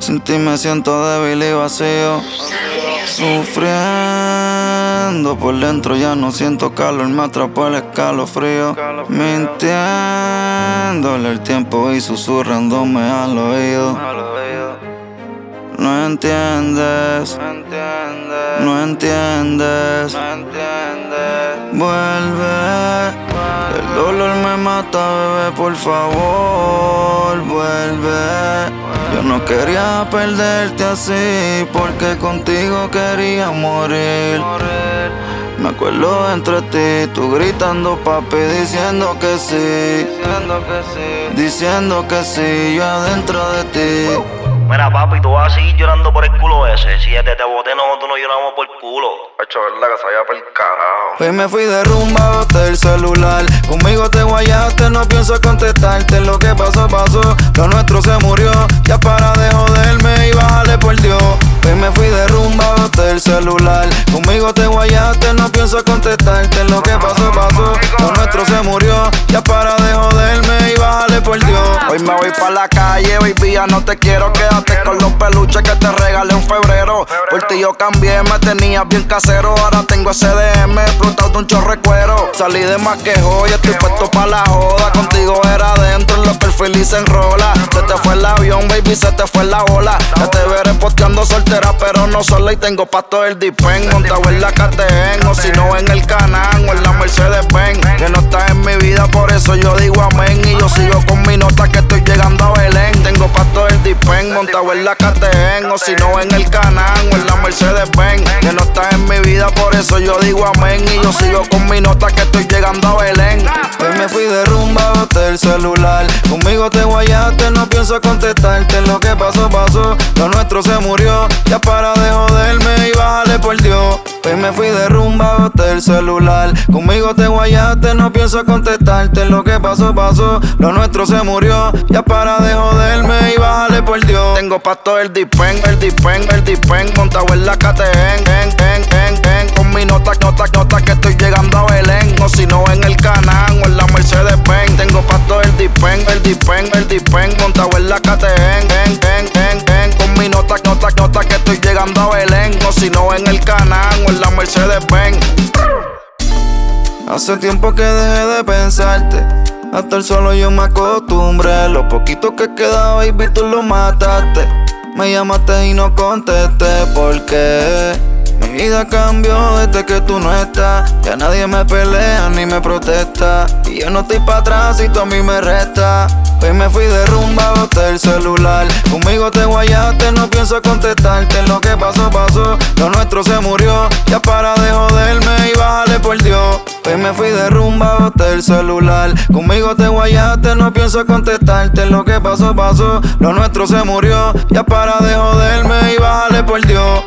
Sin ti me siento débil y vacío. Sufriendo por dentro, ya no siento calor, me atrapó el escalofrío. Mintiéndole el tiempo y susurrándome al oído. No entiendes, no entiendes. Vuelve, el dolor me mata, bebé, por favor, vuelve. Yo no quería perderte así, porque contigo quería morir. Me acuerdo entre ti, tú gritando papi, diciendo que sí, diciendo que sí, yo adentro de ti. Mira papi, tú vas a seguir llorando por el culo ese. Si desde te boté nosotros no lloramos por el culo. Hacho, verdad que se vaya por el carajo. Hoy me fui de rumba, boté el celular. Conmigo te guayaste, no pienso contestarte. Lo que pasó, pasó, lo nuestro se murió. Ya para de joderme y bájale por Dios. Hoy me fui de rumba, boté el celular. Conmigo te guayaste, no pienso contestarte. Lo que pasó, pasó, lo nuestro se murió. Ya para de joderme y bájale por Dios. Hoy me voy pa' la calle, baby, ya no te quiero. Quédate con los peluches que te regalé en febrero. Por ti yo cambié, me tenías bien casero. Ahora tengo ese DM explotado de un chorro de cuero. Salí de más que joya, estoy puesto pa' la joda. Contigo era adentro, en los perfiles se enrola. Se te fue el avión, baby, se te fue la bola. Ya te veré posteando soltera, pero no sola. Y tengo pa' todo el dipen, montado en la KTM. O si no en el Canán o en la Mercedes-Benz. Que no estás en mi vida, por eso yo digo amén. Y yo sigo con mi nota que estoy llegando a Belén. Tengo pa' todo el dipen, montado en la KTM. O si no en el Canán o en la Mercedes-Benz. Que no estás en mi vida, por eso yo digo amén. Y yo sigo con mi nota que estoy llegando a Belén. Hoy me fui de rumba, boté el celular. Conmigo te guayaste, no pienso contestarte. Lo que pasó, pasó, lo nuestro se murió. Ya para de joderme y bájale por Dios. Hoy me fui de rumba, boté el celular. Conmigo te guayaste, no pienso contestarte. Lo que pasó, pasó, lo nuestro se murió. Ya para de joderme y bájale por Dios. Tengo pa' todo el dipen, montado en la KTM. Con mi nota que estoy llegando a Belén. O si no en el Canán o en la Mercedes-Benz. Tengo pa' todo el dipen, montado en la KTM. Con mi nota que estoy llegando a Belén. O si no en el Canán o en la Mercedes-Benz. Hace tiempo que dejé de pensarte. A estar solo yo me acostumbré. Lo poquito que quedaba, baby, tú lo mataste. Me llamaste y no contesté. ¿Por qué? Mi vida cambió desde que tú no estás. Ya nadie me pelea ni me protesta. Y yo no estoy pa' atrás y tú a mí me resta. Hoy me fui de rumba, boté el celular. Conmigo te guayaste, no pienso contestarte. Lo que pasó, pasó, lo nuestro se murió. Ya para de joderme y bájale por Dios. Hoy me fui de rumba, boté el celular. Conmigo te guayaste, no pienso contestarte. Lo que pasó, pasó, lo nuestro se murió. Ya para de joderme y bájale por Dios.